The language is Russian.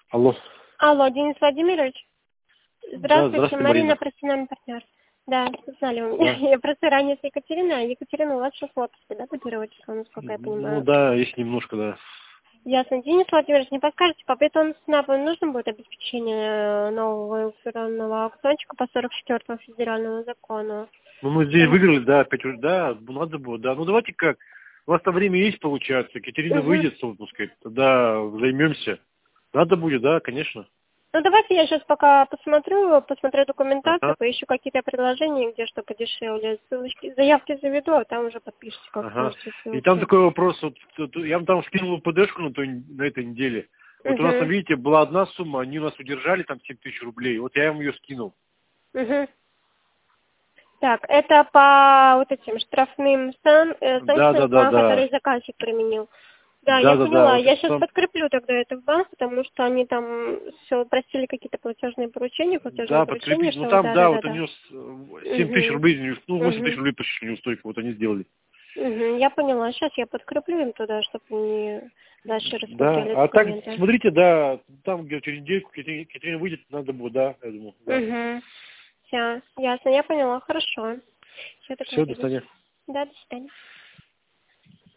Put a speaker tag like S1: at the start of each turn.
S1: Алло.
S2: Алло, Денис Владимирович?
S1: Да,
S2: Здравствуйте,
S1: здравствуйте,
S2: Марина,
S1: Марина.
S2: профессиональный партнер. Да, узнали у меня.
S1: Да.
S2: Я просто ранее с Екатериной. Екатерина, у вас сейчас в отпуске, да, по первого числа, насколько я
S1: Ну
S2: понимаю?
S1: да, есть немножко, да.
S2: Ясно. Денис Владимирович, не подскажете, по бетон-снабу нужно будет обеспечение нового инферронного аукциончика по 44-му федеральному закону?
S1: Ну мы здесь выиграли, да, опять уже, да, надо было, да. Ну давайте как, у вас там время есть, получается, Екатерина
S2: Угу.
S1: выйдет с отпуска, тогда займемся. Надо будет, да, конечно.
S2: Ну, давайте я сейчас пока посмотрю документацию,
S1: Ага,
S2: поищу какие-то предложения, где что подешевле. Ссылочки, заявки заведу, а там уже подпишите, как
S1: ага.
S2: сможете
S1: И там
S2: ссылки.
S1: такой вопрос, вот я вам там скинул ПДшку на этой неделе. Вот у нас там,
S2: Угу.
S1: видите, была одна сумма, они у нас удержали там 7000 рублей, вот я им ее скинул.
S2: Угу. Так, это по вот этим штрафным
S1: Да, да,
S2: санкциям,
S1: да,
S2: которые
S1: да.
S2: заказчик применил. Да, я
S1: Да, да, да,
S2: поняла.
S1: вот
S2: Я
S1: это
S2: сейчас
S1: там.
S2: подкреплю тогда это в банк, потому что они там все просили какие-то платежные
S1: Да,
S2: поручения,
S1: подкрепить. Ну
S2: что
S1: там,
S2: да, да,
S1: да,
S2: да,
S1: вот
S2: да.
S1: они 7000
S2: Угу.
S1: рублей, ну 8000
S2: Угу.
S1: рублей почти неустойку, вот они сделали.
S2: Угу. Я поняла. Сейчас я подкреплю им туда, чтобы они дальше
S1: Да,
S2: рассмотрели
S1: а так,
S2: документы.
S1: смотрите, да, там где через недельку Катерина выйдет, надо было, да, я думаю, да.
S2: Угу. Все, ясно, я поняла. Хорошо. Все
S1: Все, до
S2: договорились.
S1: свидания.
S2: Да, до свидания.